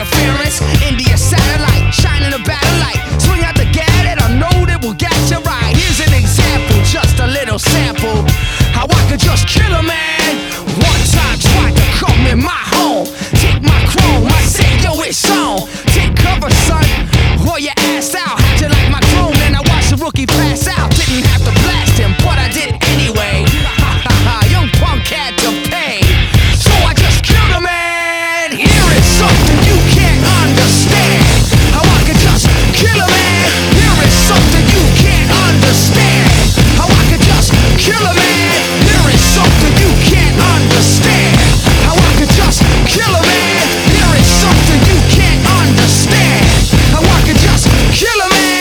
interference. India satellite, shining a battle light. Swing out the gadget, I know that will get you right. Here's an example, just a little sample. How I could just kill a man. One time tried to come in my home, take my chrome, I said yo it's on. Take cover son, or your ass out. How'd you like my chrome? Then I watched the rookie pass out. Didn't have to blast him, but I did anyway. Ha ha ha, young punk had to pay, so I just killed a man. Here is something you can't understand. How I could just kill a man. Here is something you can't understand. How I could just kill a man. Here is something you can't understand. How I could just kill a man. Here is something you can't understand. How I could just kill a man.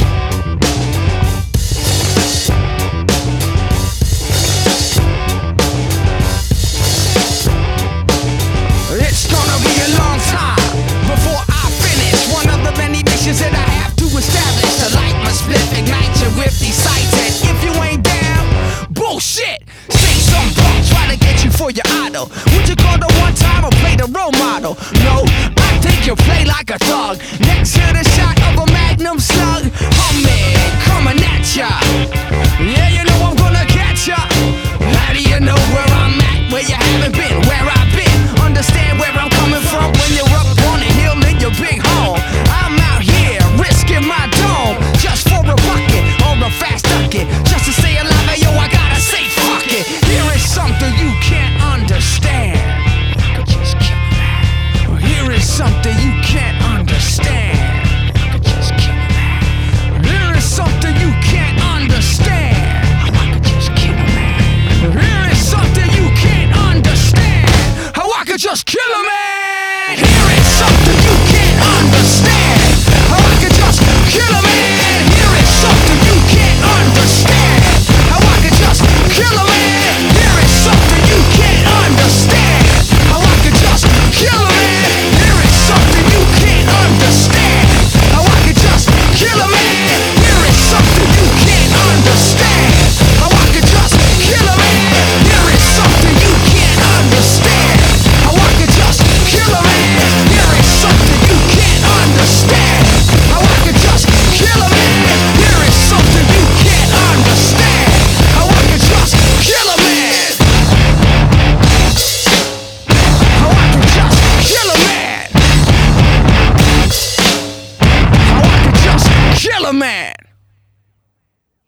It's gonna be a long time before I finish one of the many missions that I have to establish. To light my split, ignite you with these sights. And if you ain't down, bullshit. Say some punk try to get you for your idol. Would you call the one time or play the role model? No, I think you play like a thug. Next to the shot of a magnum slug, humming, coming at ya. Yeah, you know I'm gonna catch ya. How do you know where I'm at? Where you haven't been, where I've been. Understand where I'm coming from when you're up on a hill in your big home. I'm out here risking my dome just for a bucket or a fast ducket. Just to stay alive, and yo, I gotta say fuck it. Here is something you can't understand. I could just kill a man. Here is something you can't understand. I could just kill a man. Here is something you can't understand. I could just kill a man. Here is something you can't understand. How I could just kill a man. Here is something you can't understand. How I could just kill a man. Here is something you can't understand. How I could just kill a man. Here is something you can't understand. How I could just kill a man. Here is something you can't understand. How I could just kill a man. Here is something you can't understand. How I could just kill a man. Here is something you can't understand. How I could just kill a man. Here is something you can't understand. How I could just kill a man. Here is something you can't understand. How I could just kill a man. How I could just kill a man. How I could just kill a man.